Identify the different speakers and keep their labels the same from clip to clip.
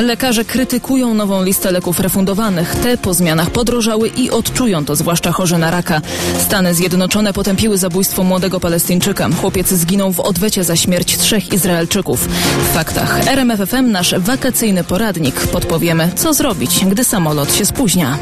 Speaker 1: Lekarze krytykują nową listę leków refundowanych. Te po zmianach podrożały i odczują to zwłaszcza chorzy na raka. Stany Zjednoczone potępiły zabójstwo młodego Palestyńczyka. Chłopiec zginął w odwecie za śmierć 3 Izraelczyków. W faktach RMF FM nasz wakacyjny poradnik. Podpowiemy, co zrobić, gdy samolot się spóźnia.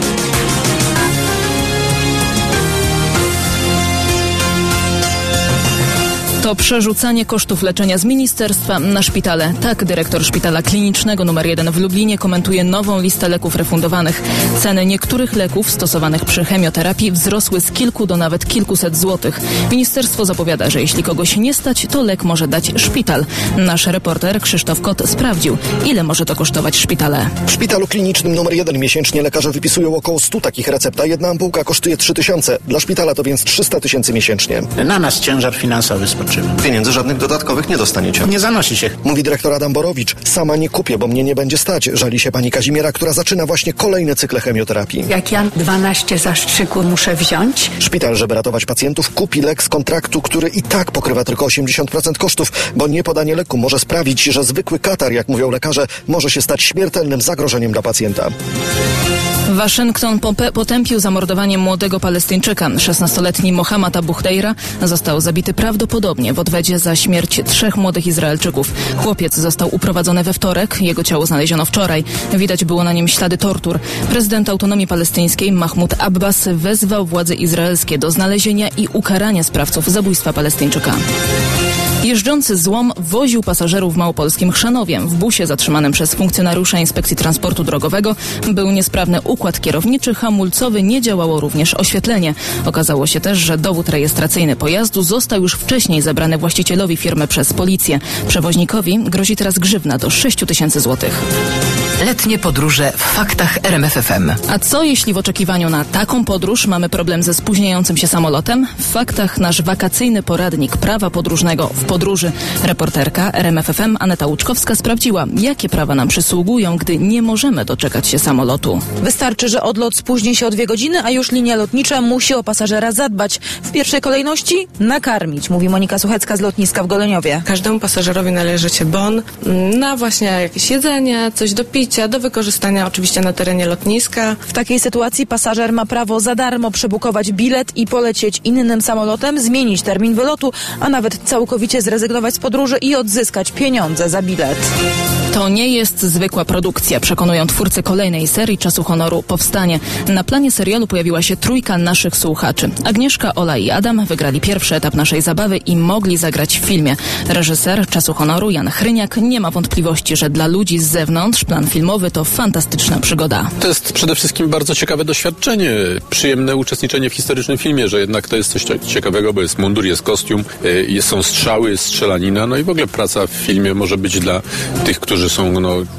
Speaker 1: To przerzucanie kosztów leczenia z ministerstwa na szpitale. Tak dyrektor Szpitala Klinicznego nr 1 w Lublinie komentuje nową listę leków refundowanych. Ceny niektórych leków stosowanych przy chemioterapii wzrosły z kilku do nawet kilkuset złotych. Ministerstwo zapowiada, że jeśli kogoś nie stać, to lek może dać szpital. Nasz reporter Krzysztof Kot sprawdził, ile może to kosztować szpitale.
Speaker 2: W Szpitalu Klinicznym nr 1 miesięcznie lekarze wypisują około 100 takich recept, a jedna ampułka kosztuje 3000. Dla szpitala to więc 300 000 miesięcznie.
Speaker 3: Na nas ciężar finansowy spoczywa.
Speaker 2: Pieniędzy żadnych dodatkowych nie dostaniecie.
Speaker 3: Nie zanosi się.
Speaker 2: Mówi dyrektor Adam Borowicz. Sama nie kupię, bo mnie nie będzie stać. Żali się pani Kazimiera, która zaczyna właśnie kolejny cykl chemioterapii.
Speaker 4: Jak ja 12 zastrzyków muszę wziąć.
Speaker 2: Szpital, żeby ratować pacjentów, kupi lek z kontraktu, który i tak pokrywa tylko 80% kosztów, bo niepodanie leku może sprawić, że zwykły katar, jak mówią lekarze, może się stać śmiertelnym zagrożeniem dla pacjenta.
Speaker 1: Waszyngton potępił zamordowanie młodego Palestyńczyka. 16-letni Mohammad Abu Khdeira został zabity prawdopodobnie w odwecie za śmierć 3 młodych Izraelczyków. Chłopiec został uprowadzony we wtorek, jego ciało znaleziono wczoraj. Widać było na nim ślady tortur. Prezydent Autonomii Palestyńskiej Mahmoud Abbas wezwał władze izraelskie do znalezienia i ukarania sprawców zabójstwa Palestyńczyka. Jeżdżący złom woził pasażerów w małopolskim Chrzanowie. W busie zatrzymanym przez funkcjonariusza Inspekcji Transportu Drogowego był niesprawny układ kierowniczy, hamulcowy, nie działało również oświetlenie. Okazało się też, że dowód rejestracyjny pojazdu został już wcześniej zabrany właścicielowi firmy przez policję. Przewoźnikowi grozi teraz grzywna do 6 000 złotych.
Speaker 5: Letnie podróże w faktach RMF FM.
Speaker 1: A co jeśli w oczekiwaniu na taką podróż mamy problem ze spóźniającym się samolotem? W faktach nasz wakacyjny poradnik prawa podróżnego w podróży. Reporterka RMF FM Aneta Łuczkowska sprawdziła, jakie prawa nam przysługują, gdy nie możemy doczekać się samolotu.
Speaker 6: Wystarczy, że odlot spóźni się o 2 godziny, a już linia lotnicza musi o pasażera zadbać. W pierwszej kolejności nakarmić, mówi Monika Suchecka z lotniska w Goleniowie.
Speaker 7: Każdemu pasażerowi należy się bon na właśnie jakieś jedzenie, coś do picia, do wykorzystania oczywiście na terenie lotniska.
Speaker 6: W takiej sytuacji pasażer ma prawo za darmo przebukować bilet i polecieć innym samolotem, zmienić termin wylotu, a nawet całkowicie zrezygnować z podróży i odzyskać pieniądze za bilet.
Speaker 1: To nie jest zwykła produkcja, przekonują twórcy kolejnej serii Czasu Honoru Powstanie. Na planie serialu pojawiła się 3 naszych słuchaczy. Agnieszka, Ola i Adam wygrali pierwszy etap naszej zabawy i mogli zagrać w filmie. Reżyser Czasu Honoru Jan Chryniak nie ma wątpliwości, że dla ludzi z zewnątrz plan filmowy to fantastyczna przygoda.
Speaker 8: To jest przede wszystkim bardzo ciekawe doświadczenie, przyjemne uczestniczenie w historycznym filmie, że jednak to jest coś ciekawego, bo jest mundur, jest kostium, są strzały, jest strzelanina, no i w ogóle praca w filmie może być dla tych, którzy są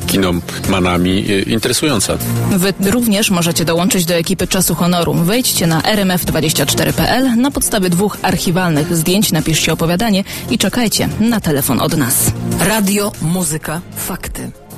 Speaker 8: kinomanami interesująca.
Speaker 1: Wy również możecie dołączyć do ekipy Czasu Honoru. Wejdźcie na rmf24.pl, na podstawie 2 archiwalnych zdjęć napiszcie opowiadanie i czekajcie na telefon od nas.
Speaker 5: Radio, muzyka, fakty.